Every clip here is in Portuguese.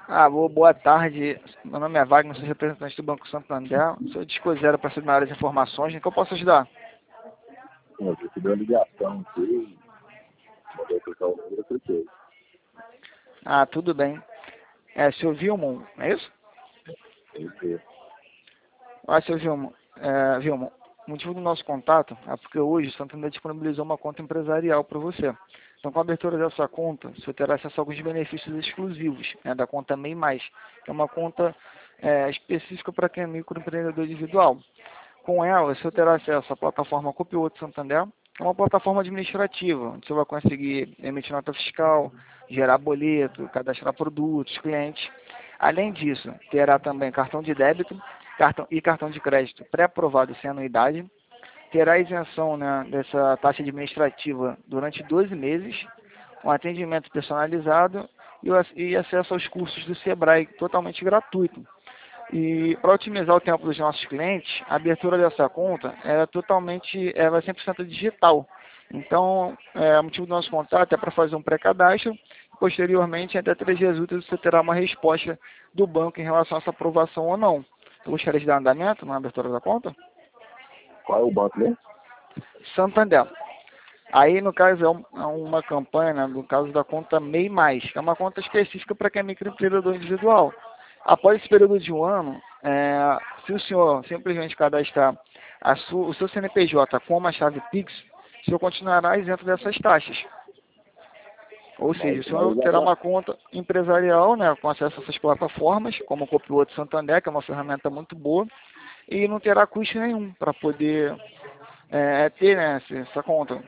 Boa tarde. Meu nome é Wagner, sou representante do Banco Santander. Sou disposero para ser na área de informações. Em que eu posso ajudar? Eu recebi uma ligação aqui, mandei clicar o número, eu cliquei. Tudo bem. Seu Vilmon, é isso? Isso. Seu Vilmon, Vilmon, o motivo do nosso contato é porque hoje o Santander disponibilizou uma conta empresarial para você. Então, com a abertura dessa conta, você terá acesso a alguns benefícios exclusivos, da conta MEI+, que é uma conta específica para quem é microempreendedor individual. Com ela, você terá acesso à plataforma Copioto Santander, que é uma plataforma administrativa, onde você vai conseguir emitir nota fiscal, gerar boleto, cadastrar produtos, clientes. Além disso, terá também cartão de débito cartão de crédito pré-aprovado sem anuidade. Terá isenção, dessa taxa administrativa durante 12 meses, um atendimento personalizado e acesso aos cursos do Sebrae totalmente gratuito. E para otimizar o tempo dos nossos clientes, a abertura dessa conta vai 100% digital. Então, o motivo do nosso contato é para fazer um pré-cadastro. Posteriormente, até 3 dias úteis, você terá uma resposta do banco em relação a essa aprovação ou não. Eu gostaria de dar andamento na abertura da conta? Qual é o banco mesmo? Santander. Aí, no caso, é uma campanha, no caso da conta MEI+, que é uma conta específica para quem é microempreendedor individual. Após esse período de um ano, se o senhor simplesmente cadastrar o seu CNPJ com uma chave Pix, o senhor continuará isento dessas taxas. Ou seja, o senhor terá uma conta empresarial, com acesso a essas plataformas, como o Copioto Santander, que é uma ferramenta muito boa, e não terá custo nenhum para poder ter essa conta.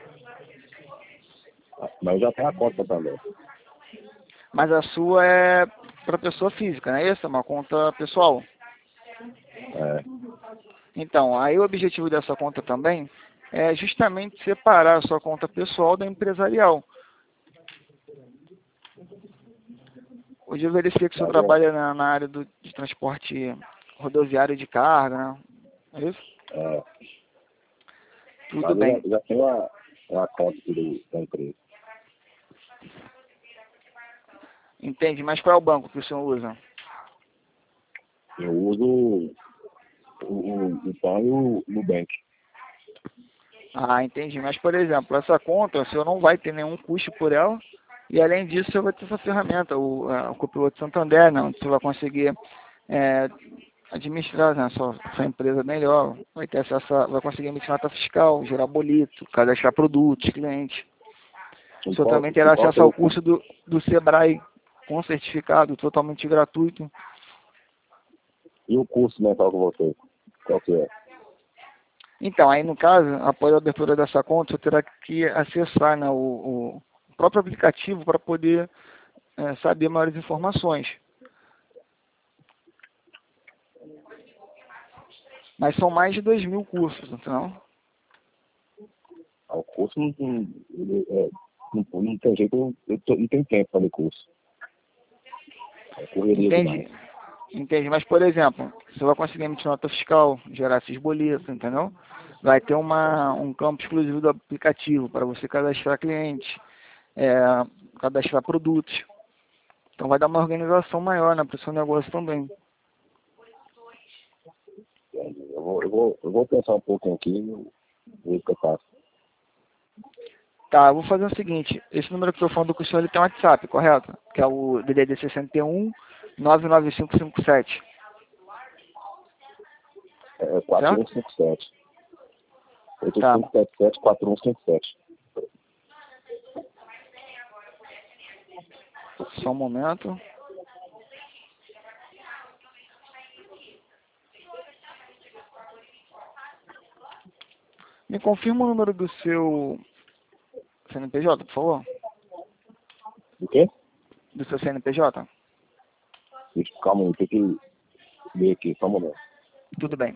Mas já tem a conta também. Mas a sua é para pessoa física, não é isso? É uma conta pessoal. É. Então, aí o objetivo dessa conta também é justamente separar a sua conta pessoal da empresarial. Hoje eu verifiquei que o senhor trabalha na área de transporte rodoviário de carga, né? É isso? É. Tudo bem. Já tem uma conta aqui da empresa. Entende, mas qual é o banco que o senhor usa? Eu uso o PAN e o Nubank. Entendi. Mas, por exemplo, essa conta, o senhor não vai ter nenhum custo por ela. E, além disso, o senhor vai ter essa ferramenta, o Copioto Santander, onde você vai conseguir administrar sua empresa melhor. Vai ter acesso vai conseguir emitir nota fiscal, gerar boleto, cadastrar produtos, clientes. O senhor também terá acesso ao curso do Sebrae, com certificado, totalmente gratuito. E o curso mental com você? Qual que é? Então, aí no caso, após a abertura dessa conta, você terá que acessar o próprio aplicativo para poder saber maiores informações. Mas são mais de 2.000 cursos, então. O curso não tem jeito, não tem tempo para ler curso. Entendi, mas por exemplo, você vai conseguir emitir nota fiscal, gerar esses boletos, entendeu? Vai ter um campo exclusivo do aplicativo para você cadastrar clientes, cadastrar produtos. Então vai dar uma organização maior, para o seu negócio também. Eu vou pensar um pouquinho aqui e ver o que eu faço. Tá, eu vou fazer o seguinte, esse número que eu estou falando com o senhor, ele tem um WhatsApp, correto? Que é o DDD 61 99557. É 4157. 8577 4157. Só um momento. Me confirma o número do seu CNPJ, por favor. Do quê? Do seu CNPJ. Calma aí, tem que ver aqui, só um momento. Tudo bem.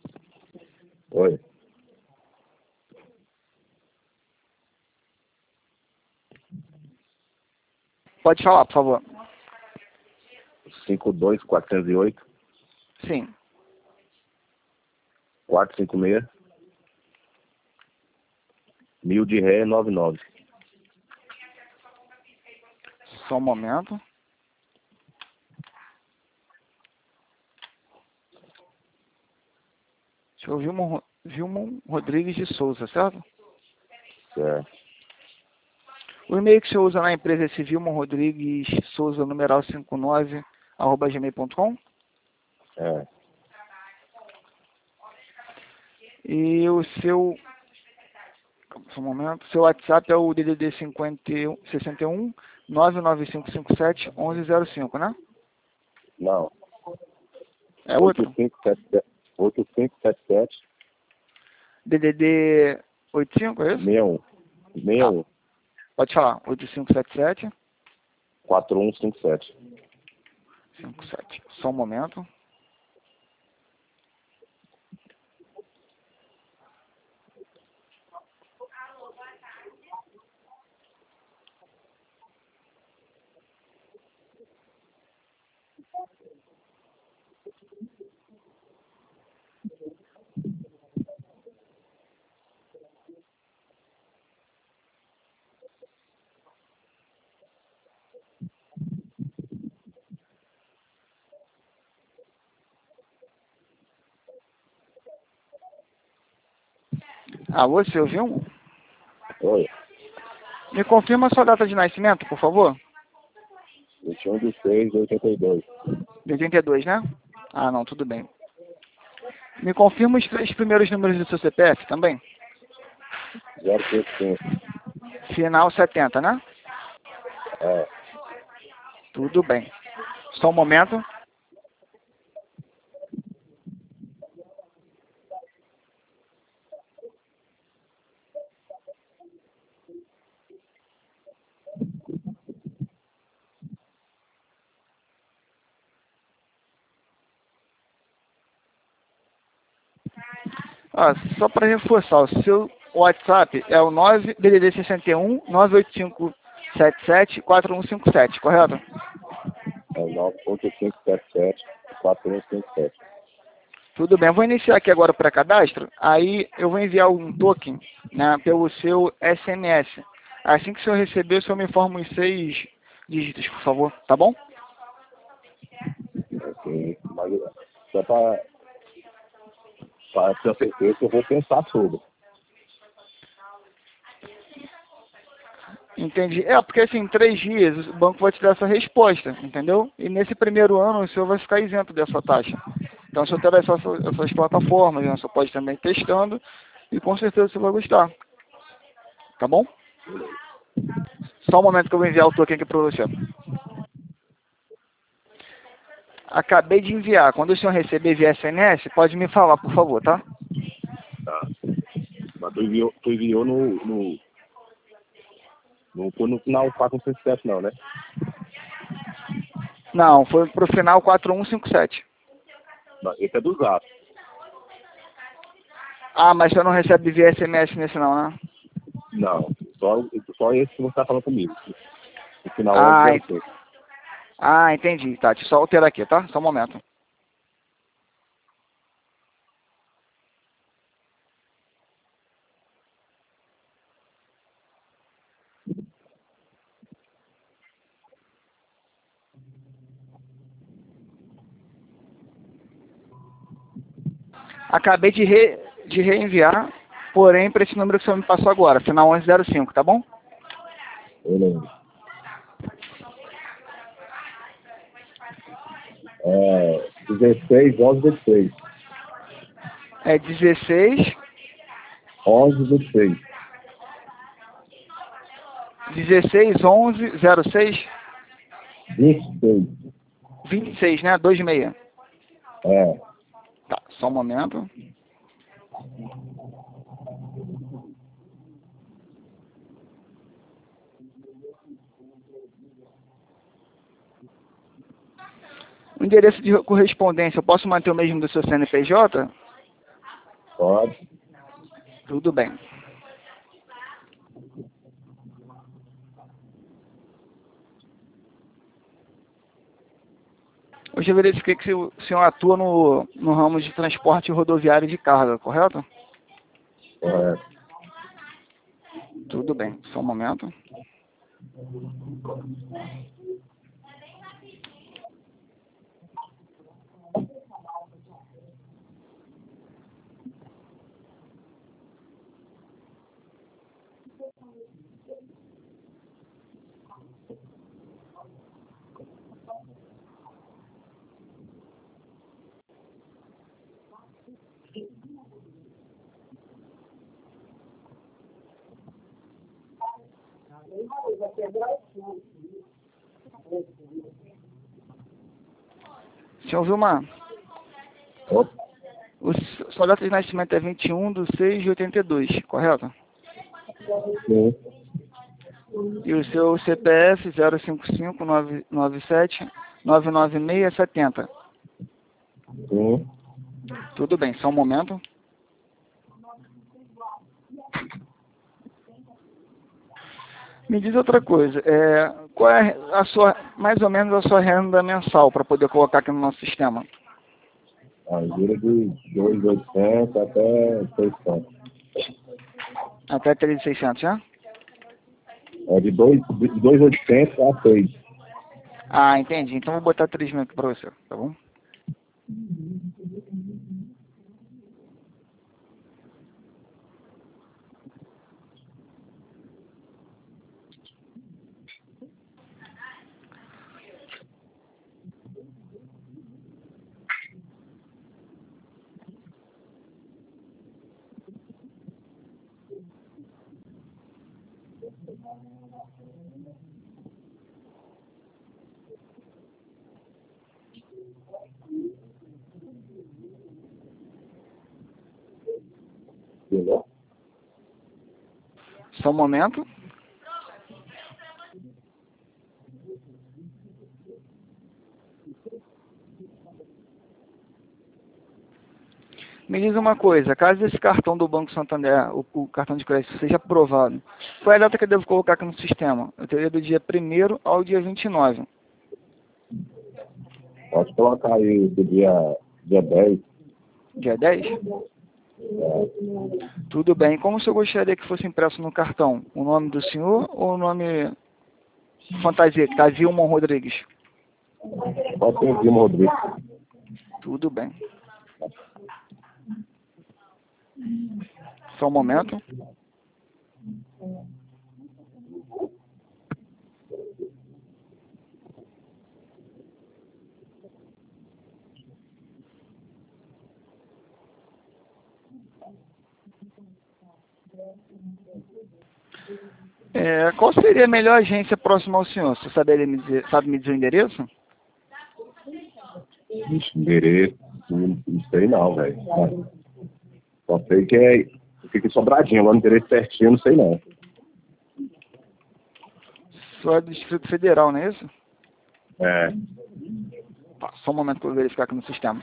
Oi. Pode falar, por favor. 52408 Sim. 456 1000 de ré 99. Só um momento. Deixa eu ver Vilmon Rodrigues de Souza, certo? Certo. O e-mail que você usa na empresa é esse Vilmon Rodrigues Souza, numeral 59, @gmail.com. É. E o seu, só um momento, seu WhatsApp é o DDD 61 99557 1105, né? Não. É outro? 8577 DDD 85, é isso? 61. Tá, 61. pode falar. 8577 4157. 57. Só um momento. Alô, seu Vilmon? Oi. Me confirma a sua data de nascimento, por favor? 21 de 6 de 82. De 82, né? Ah, não, tudo bem. Me confirma os 3 primeiros números do seu CPF também? 035. Final 70, né? É. Tudo bem. Só um momento. Ah, só para reforçar, o seu WhatsApp é o 9 DDD 61 98577 4157, correto? É 98577 4157. Tudo bem, eu vou iniciar aqui agora o pré-cadastro, aí eu vou enviar um token, né, pelo seu SMS. Assim que o senhor receber, o senhor me informa os 6 dígitos, por favor, tá bom? Assim, mas só para ter certeza que eu vou pensar sobre. Entendi. É, porque assim, em 3 dias o banco vai te dar essa resposta, entendeu? E nesse primeiro ano o senhor vai ficar isento dessa taxa. Então o senhor terá essas plataformas, né? O senhor pode também ir testando e com certeza você vai gostar. Tá bom? Só um momento que eu vou enviar o token aqui para você. Acabei de enviar. Quando o senhor receber via SMS, pode me falar, por favor, tá? Tá. Mas tu enviou não foi no final 457 não, né? Não, foi pro final 4157. Não, esse é do Zap. Ah, mas você não recebe via SMS nesse não, né? Não, só esse que você está falando comigo. O final Ah, 1105. entendi. Tá, deixa eu só alterar aqui, tá? Só um momento. Acabei de reenviar, porém para esse número que você me passou agora, final 1105, tá bom? Beleza. É 16, 11, 26. É 16 11, 26. 16 11 06 26. 26, né? 26. É. Tá, só um momento. O endereço de correspondência, eu posso manter o mesmo do seu CNPJ? Pode. Tudo bem. Hoje eu verifiquei que o senhor atua no ramo de transporte rodoviário de carga, correto? Correto. Tudo bem, só um momento. Senhor Vilmar, Opa. sua data de nascimento é 21/6/82, correto? Sim. E o seu CPF 055-997-99670. Sim. Tudo bem, só um momento. Me diz outra coisa, qual é a sua, mais ou menos a sua renda mensal para poder colocar aqui no nosso sistema? A gira de 2.800 até 600. Até 3.600, já? É de 2.800 a 6. Ah, entendi. Então vou botar 3.000 aqui para você, tá bom? Entendeu? Só um momento. Me diz uma coisa, caso esse cartão do Banco Santander, o cartão de crédito, seja aprovado, qual é a data que eu devo colocar aqui no sistema? Eu teria do dia 1º ao dia 29. Pode colocar aí do dia 10. Dia 10? Tudo bem. Como o senhor gostaria que fosse impresso no cartão? O nome do senhor ou o nome fantasia, que está Vilma Rodrigues? Pode ser Dilma Rodrigues. Tudo bem. Só um momento. Qual seria a melhor agência próxima ao senhor? Você sabe me dizer o endereço? Ixi, endereço. Não sei não, velho. Só sei que fica em Sobradinho. Lá no endereço certinho, não sei não. Só é do Distrito Federal, não é isso? É. Tá, só um momento para eu verificar aqui no sistema.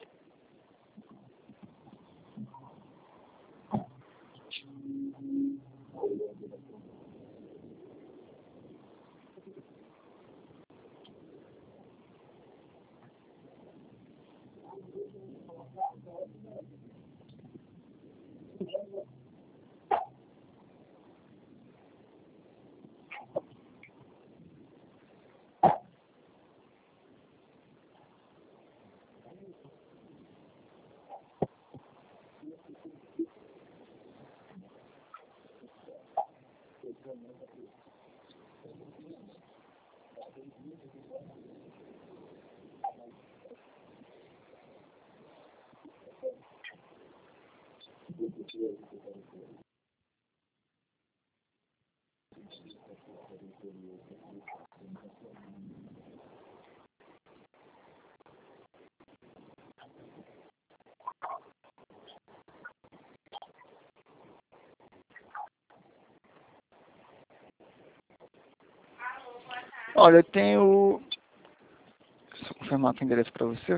Olha, eu tenho... Deixa eu confirmar aqui o endereço para você.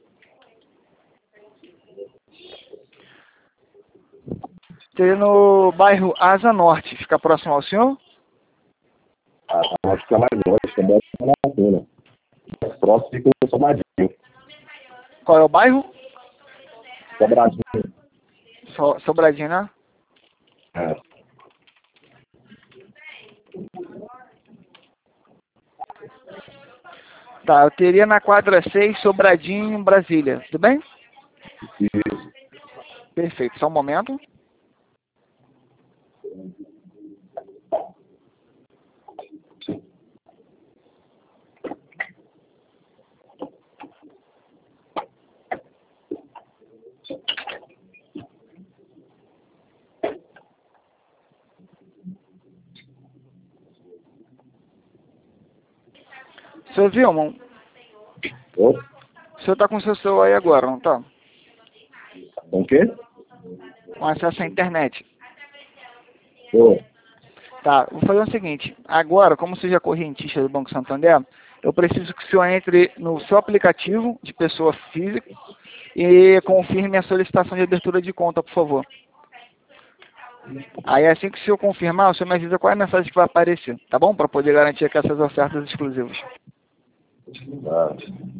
Tem no bairro Asa Norte. Fica próximo ao senhor? Acho que é mais longe, também é na pena. Próximo fica em Sobradinho. Sobradinho. Qual é o bairro? Sobradinho. Sobradinho, né? É. Tá, eu teria na quadra 6, Sobradinho, Brasília. Tudo bem? Isso. Perfeito. Só um momento. Seu Vilma, Ô, o senhor está com seu celular aí agora, não tá? com o quê? Com acesso à internet. Ô, Tá, vou fazer o seguinte. Agora, como seja correntista do Banco Santander, eu preciso que o senhor entre no seu aplicativo de pessoa física e confirme a solicitação de abertura de conta, por favor. Aí, assim que o senhor confirmar, o senhor me avisa qual é a mensagem que vai aparecer, tá bom? Para poder garantir que essas ofertas exclusivas. tá.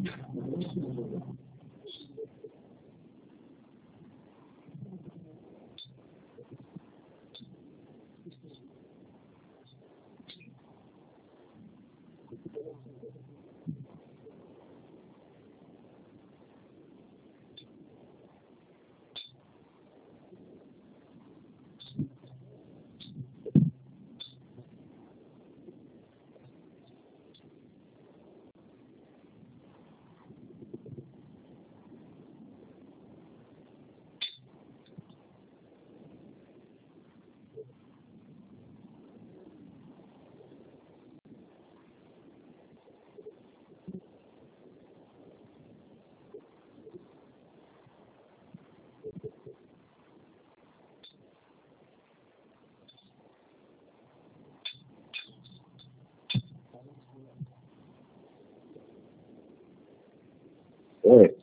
Oi.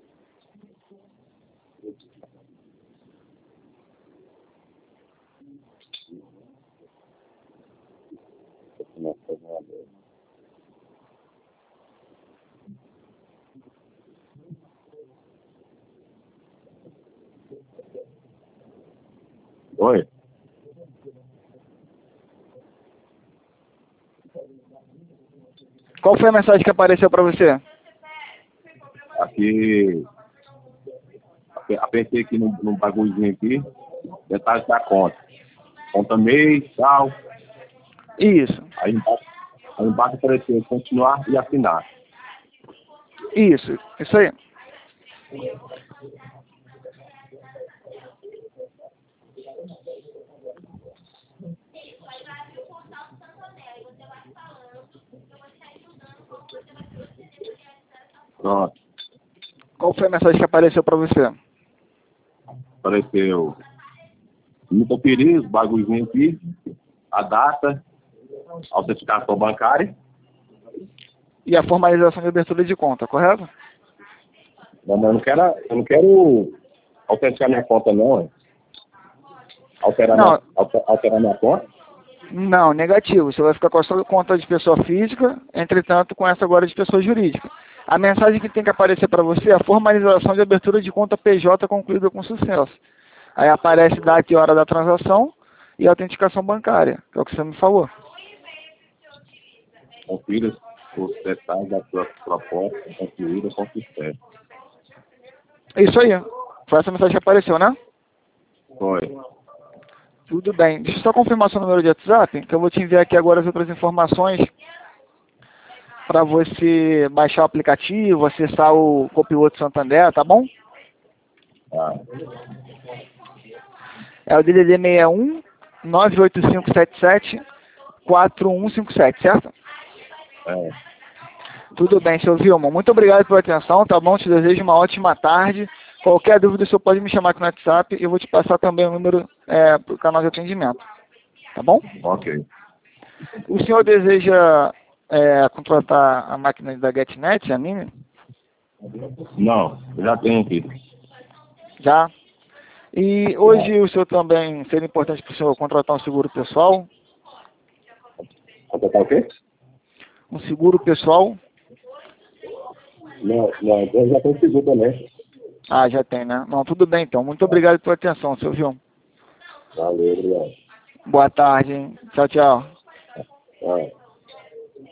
Oi. Qual foi a mensagem que apareceu para você? Aqui, apertei aqui num bagulhozinho aqui, detalhes da conta. Conta mês, tal. Isso, Aí embaixo apareceu continuar e assinar. isso aí. Pronto. Qual foi a mensagem que apareceu para você? Apareceu. Me conferi os bagulhozinhos aqui, a data, autenticação bancária. E a formalização de abertura de conta, correto? Não, mas eu não quero autenticar minha conta, não. Hein? Não. Alterar minha conta? Não, negativo. Você vai ficar com a sua conta de pessoa física, entretanto, com essa agora de pessoa jurídica. A mensagem que tem que aparecer para você é a formalização de abertura de conta PJ concluída com sucesso. Aí aparece data e hora da transação e autenticação bancária, que é o que você me falou. Confira os detalhes da sua proposta concluída com sucesso. Isso aí. Foi essa mensagem que apareceu, né? Foi. Tudo bem. Deixa eu só confirmar seu número de WhatsApp, que eu vou te enviar aqui agora as outras informações para você baixar o aplicativo, acessar o Copiloto Santander, tá bom? Tá. É o DDD 61 98577 4157, certo? É. Tudo bem, seu Vilma. Muito obrigado pela atenção, tá bom? Te desejo uma ótima tarde. Qualquer dúvida, o senhor pode me chamar aqui no WhatsApp e eu vou te passar também o número para o canal de atendimento. Tá bom? Ok. O senhor deseja contratar a máquina da GetNet, a Mini? Não, eu já tenho aqui. Já. E hoje o senhor também seria importante para o senhor contratar um seguro pessoal? Contratar o quê? Um seguro pessoal? Não, então já conseguiu também. Ah, já tem, né? Não, tudo bem então. Muito obrigado pela atenção, seu Vilmo. Valeu, obrigado. Boa tarde, hein? Tchau, tchau. Tchau.